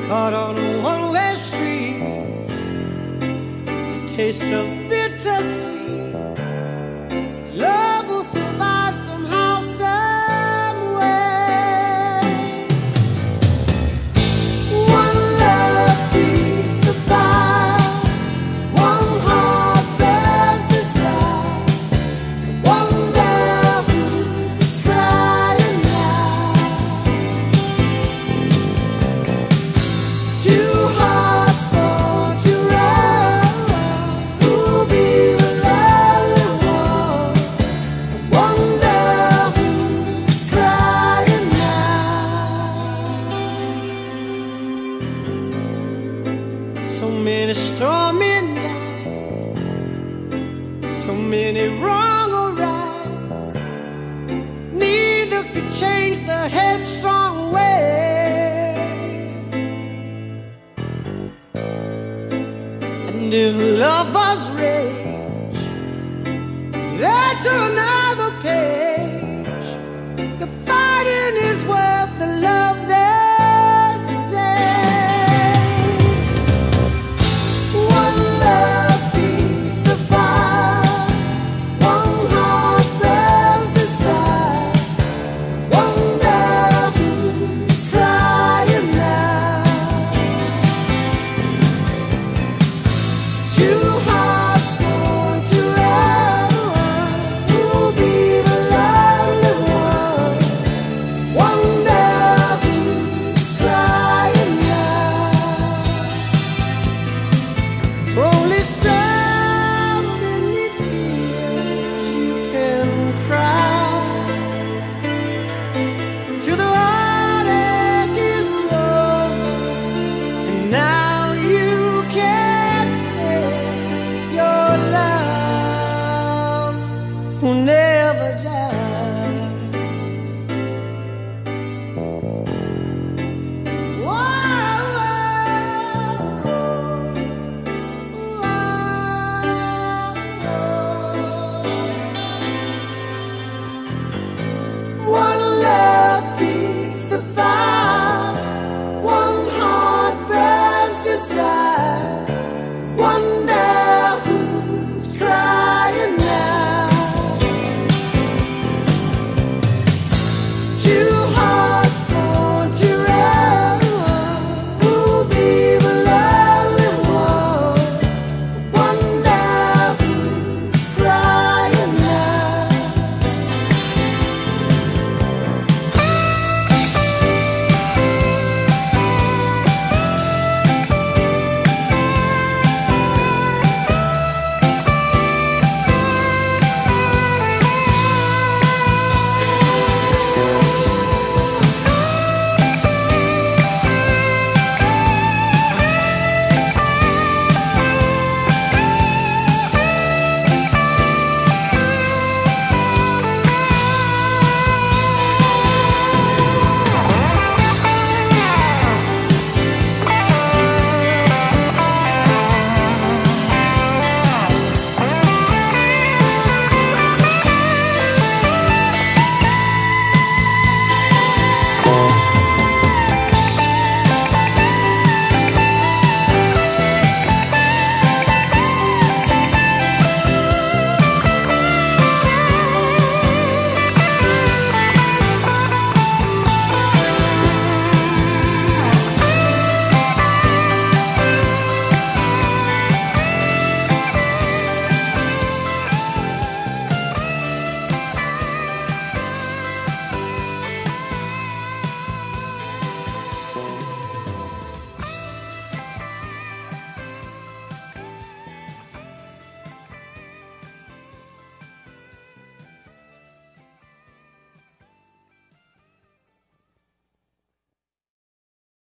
caught on one-way streets, the taste of bittersweet. Love will survive somehow, some way. One love feeds the fire, one heart bears desire, one girl who's crying now. Two hearts born to run, who'll be the loving one. One girl who's crying now. So many stormy nights, so many wrong or rights. Neither could change the headstrong ways. And if lovers rage, they're tonight.